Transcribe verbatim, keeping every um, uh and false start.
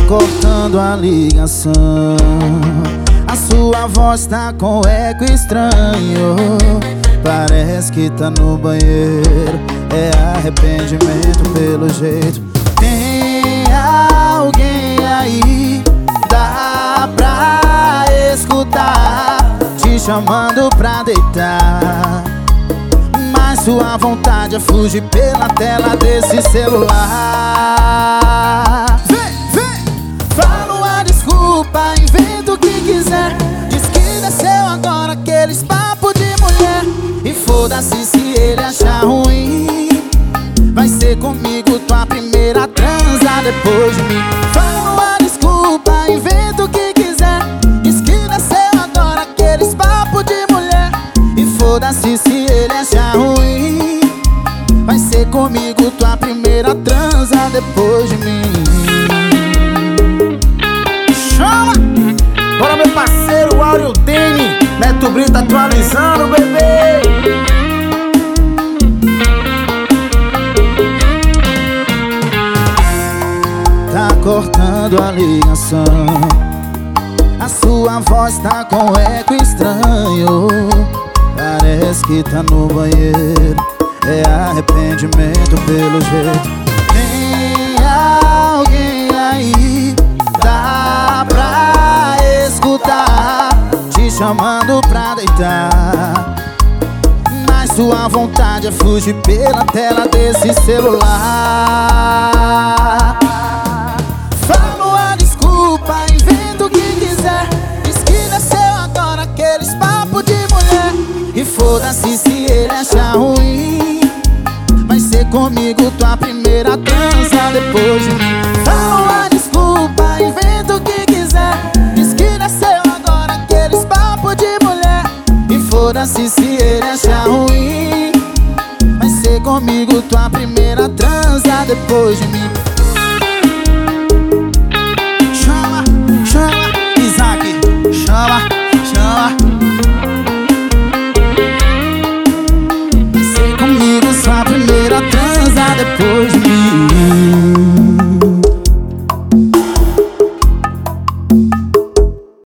cortando a ligação, a sua voz tá com eco estranho. Parece que tá no banheiro, é arrependimento pelo jeito. Tem alguém aí, dá pra escutar, te chamando pra deitar, mas sua vontade é fugir pela tela desse celular. Vem, vem! Fala uma desculpa, inventa o que quiser, diz que desceu agora aqueles papos de mulher. E foda-se se ele achar ruim, vai ser comigo tua primeira transa depois de mim. Fala uma desculpa, inventa o que quiser, diz que desceu agora aqueles papos de mulher. E foda-se se ele achar ruim, vai ser comigo tua primeira transa depois de mim. Chama! Bora, meu parceiro Áureo Dene, Neto Brito atualizando, bebê. Tá cortando a ligação, a sua voz tá com eco estranho. Parece que tá no banheiro, é arrependimento pelo jeito. Tem alguém aí, dá pra escutar, te chamando pra deitar, mas sua vontade é fugir pela tela desse celular. Fala uma desculpa, inventa o que quiser, diz que desceu agora aqueles papos de mulher. E foda-se se ele achar ruim, vai ser comigo tua primeira transa depois de mim. Fala uma desculpa, inventa o que quiser, diz que desceu agora aqueles papos de mulher. E foda-se se ele achar ruim, vai ser comigo tua primeira transa depois de mim.